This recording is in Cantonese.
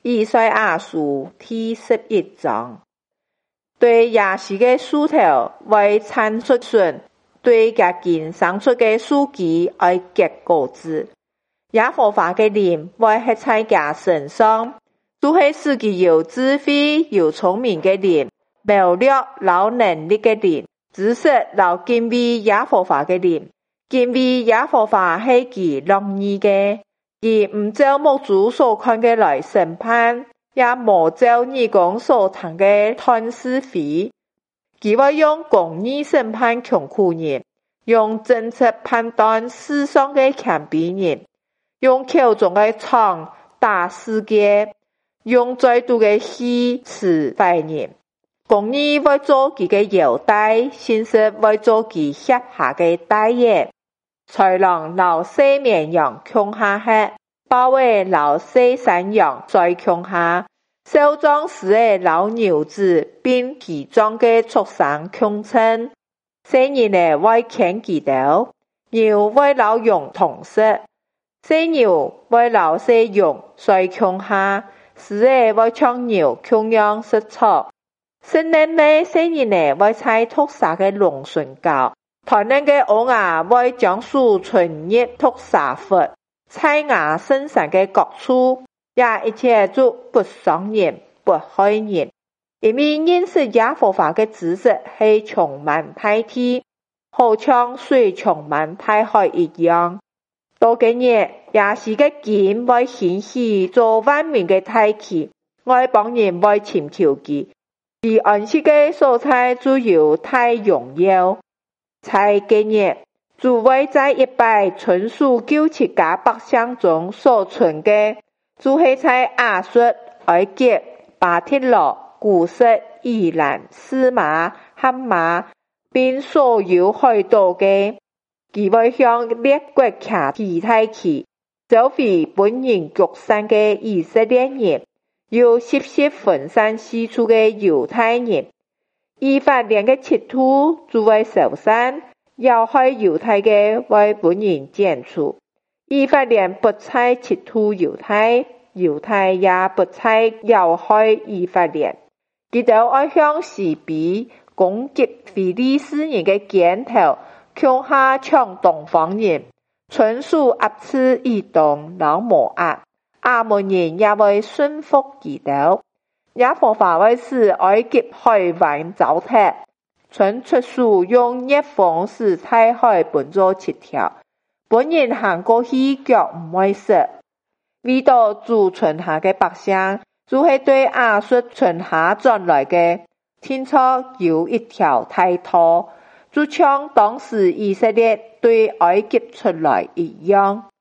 以賽亞書第11章，對耶西的書頭為產出順，對家境生出的書記愛結果子。耶和華的靈為喺在家身上，就是使其有智慧、有聰明的靈，謀略、有能力的靈，知識、有敬畏耶和華的靈。敬畏耶和華係其樂意的，其唔照目睭所看的來審判，也無照耳公所聽的斷是非。其會用公義審判窮苦人，用正直判斷世上的強卑人，用口中的瘡打世界，用嘴肚的氣刺壞人。公義會做其的腰帶，信實會做其脅下的帶眼。豺狼老細綿羊窮下吃，豹尾老細山羊在窮下，少壯時的老牛子並其壯的畜生窮稱。細人的會牽其頭，牛會老羊同食，細牛會老細羊在窮下，時的會像牛窮樣食草。聖人的細人的會在屠殺的龍筍教。台南的烏鴉會將樹存入毒殺佛，在牙身上的各處，也一切做不傷人、不害人。因為認識耶和華的知識係充滿大地，好像水充滿大海一樣。到今日，耶西的劍會興起做萬民的大旗，外邦人會尋求佢，其安息的所在就有大榮耀。在今日，主會在100村數97家百姓中所存的，就是在亞述、埃及、巴鐵羅、古實、伊蘭、示瑪、哈馬，並所有海島的。佢會向列國騎其大旗，召回本人各散的以色列人，又習習分散四處的猶太人。以法蓮的赤兔就會受散，要害猶太的為本人剪除。以法蓮不再赤兔猶太，猶太也不再要害以法蓮。佢哋愛向西比攻擊非利士人的肩頭，強下搶東方人，村數壓制以東老摩押，亞捫人也會順服佢哋。耶和華會使埃及海灣糟蹋，春出樹用熱風使大海分作7條，本人行過去腳唔會濕。為到主存下的百姓，就是對亞述存下轉來的，聽說有一條大道，就像當時以色列對埃及出來一樣。